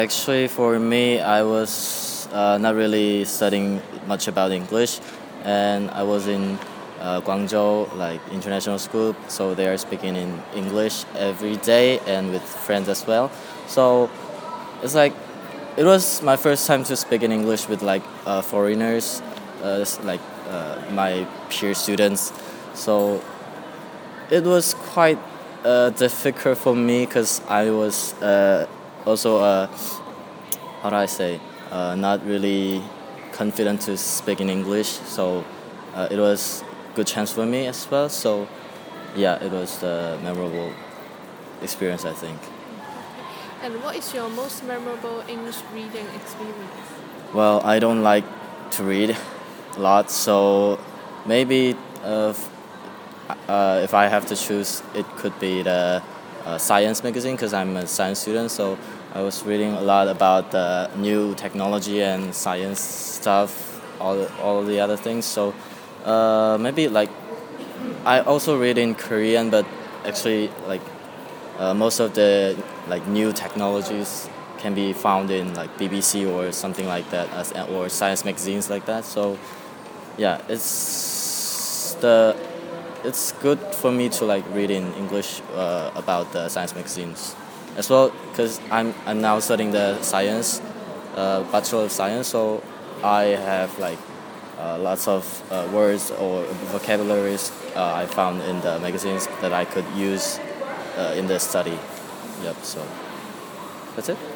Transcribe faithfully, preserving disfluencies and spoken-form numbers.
Actually, for me, I was uh, not really studying much about English, and I was in uh, Guangzhou, like international school, so they are speaking in English every day and with friends as well. So it's like it was my first time to speak in English with like uh, foreigners, uh, like uh, my peer students. So it was quite uh, difficult for me because I was uh, also uh, how do I say uh, not really confident to speak in English. So uh, it was good chance for me as well. So yeah, it was a memorable experience, I think. And what is your most memorable English reading experience? Well, I don't like to read a lot, so maybe uh, f- uh, if I have to choose, it could be the uh, science magazine because I'm a science student. So I was reading a lot about the new technology and science stuff, all all the other things. So uh, maybe like I also read in Korean, but actually like uh, most of the like new technologies can be found in like B B C or something like that, as or science magazines like that. So yeah, it's the it's good for me to like read in English uh, about the science magazines as well because I'm I'm now studying the science, uh, Bachelor of Science, so I have like uh, lots of uh, words or vocabularies uh, I found in the magazines that I could use uh, in the study. Yep. So that's it.